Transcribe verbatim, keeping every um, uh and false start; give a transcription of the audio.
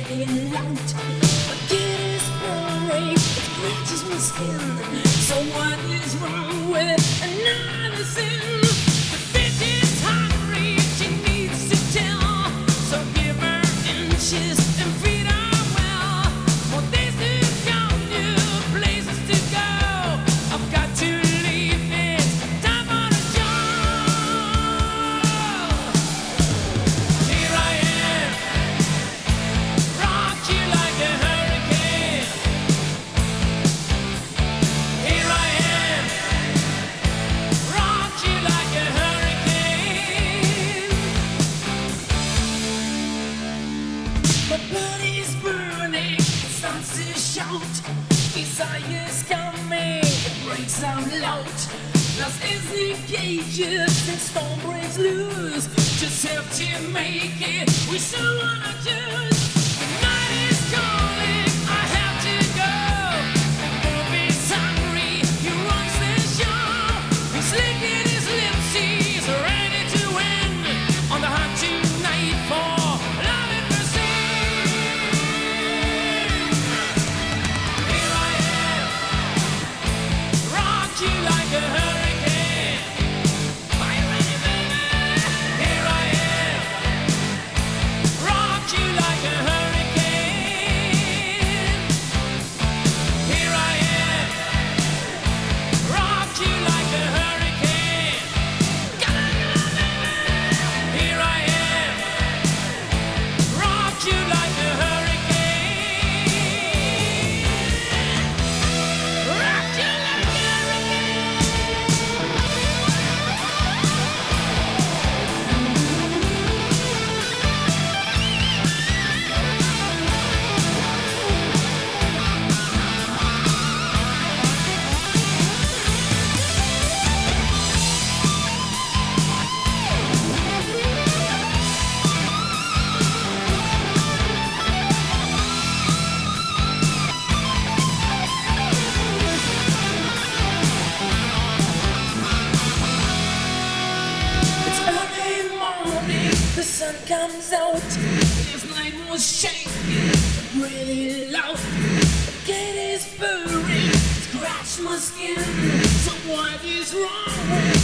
bleeding out. Forget his brain, it scratches my skin. So what is wrong with another sin? The bitch is hungry, she needs to tell. So give her inches and feed her well. More days to come, new places to go. I've got to leave, it's time for the show. Here I am, rock you like a hurricane. Here I am, rock you like a hurricane. My blood is burning, it starts to shout. Desire's coming, it breaks out loud. Lost is the cages, and storm breaks loose. Just have to make it with someone I choose. The night is calling, I have to go. And Bob is hungry, he runs the show. He's licking his lips, he's ready to win. On the hunt tonight for love and mercy. Here I am, rock you like a hurricane. Are you ready, baby? Here I am, rock you like a hurricane. Here I am, rock you like a hurricane. Come on, come on, baby. Here I am, rock you like a hurricane. Rock you like a It's early morning, the sun comes out. This night was shaking, really loud. The gate is burning, scratch my skin. So what is wrong with